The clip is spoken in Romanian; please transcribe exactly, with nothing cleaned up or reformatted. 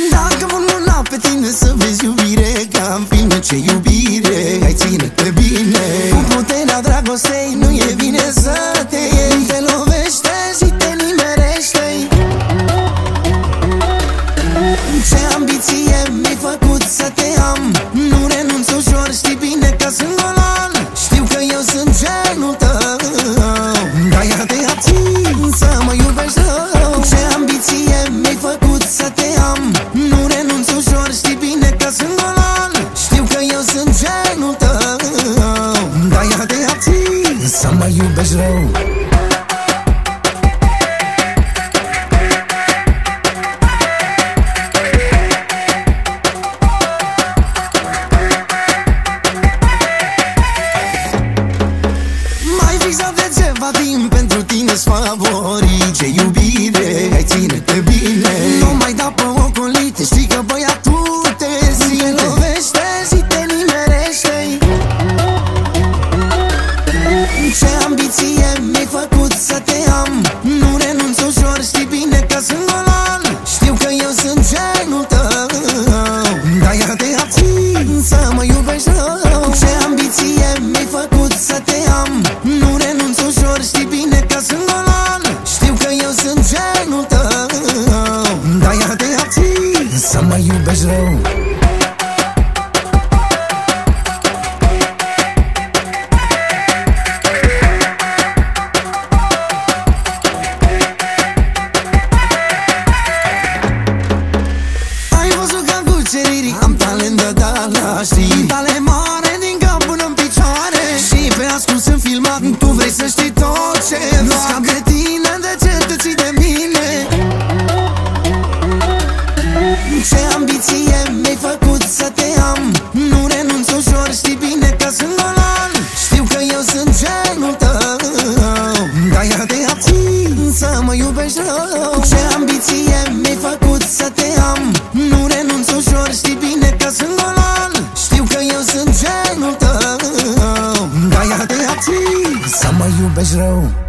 Dacă vom luna pe tine să vezi iubire, ca în filme, ce iubire, hai ține-te bine. Cu puterea dragostei nu e bine să te iei, te lovește și te nimerește. Ce ambiție mi-ai făcut să te am, nu renunț ușor, știi bine că sunt golan. Știu că eu sunt genul tău, de-aia te abțin să mă iubești rău. Ce ambiție mi-ai făcut să te am, nu renunț ușor, știi bine că sunt golan. Știu că eu sunt genul tău, de-aia te abțin să mă iubești rău. Pentru tine-s favorii, ce iubire, hai ține-te bine. Nu mai da pe ocolite, știi că băiatul te zi, te lovește și te nimerește. Ce ambiție mi-ai făcut să te am, nu renunț ușor, știi bine că sunt golan. Știu că eu sunt genul tău, de-aia te abțin să mă iubești rău. Ce ambiție mi-ai făcut să te am, nu renunț ușor, știi bine că sunt golan. Știu că eu sunt genul tău, de-aia te abțin să mă iubești rău. Ai văzut că cu ceriri am talent de dala, știi? Tale mare din cap până în picioare, și pe ascuns sunt filmat, tu vrei să știi tot ce fac. Nu scap de tine, de ce te ții de mine? Ce ambiție mi-ai făcut să te am, nu renunț ușor, știi bine că sunt golan. Știu că eu sunt genul tău, de-aia te abțin să mă iubești rău. Ce ambiție mi-ai făcut să te am, nu renunț ușor, știi bine că sunt golan. Știu că eu sunt genul tău, de-aia te abțin să mă iubești rău.